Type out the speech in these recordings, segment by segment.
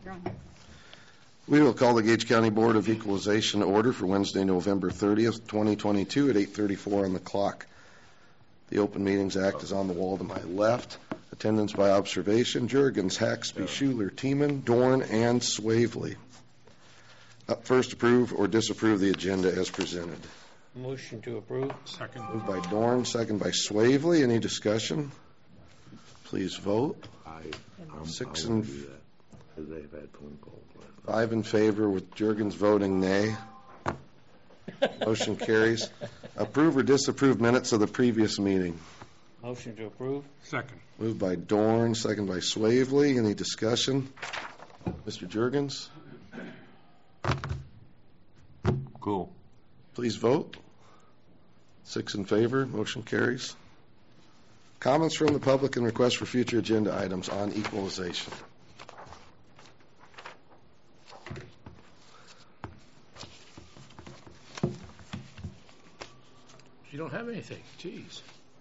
You're on. We will call the Gage County Board of Equalization to order for Wednesday, November 30th, 2022 at 8:34 on the clock. The Open Meetings Act is on the wall to my left. Attendance by observation: Jurgens, Haxby, Schuler, Tiemann, Dorn, and Swavely. Up first, approve or disapprove the agenda as presented. Motion to approve. Second. Moved by Dorn, second by Swavely. Any discussion? Please vote. I'm Six I and won't do that, 'cause they've had phone calls last night. 5 in favor, with Jurgens voting nay. Motion carries. Approve or disapprove minutes of the previous meeting. Motion to approve. Second. Moved by Dorn, second by Swavely. Any discussion? Mr. Jurgens, Cool. please vote. 6 in favor. Motion carries. Comments from the public and requests for future agenda items on equalization. You don't have anything. Jeez.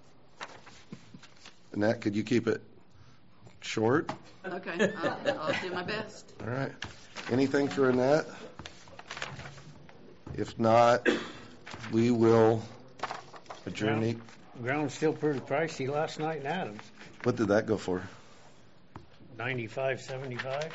Annette, could you keep it short? Okay, I'll do my best. All right. Anything for Annette? If not, we will adjourn. Ground's still pretty pricey last night in Adams. What did that go for? 95.75.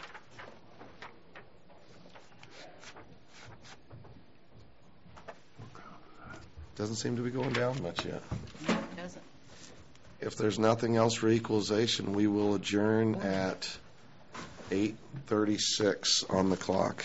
Doesn't seem to be going down much yet. No, it doesn't. If there's nothing else for equalization, we will adjourn at 8:36 on the clock.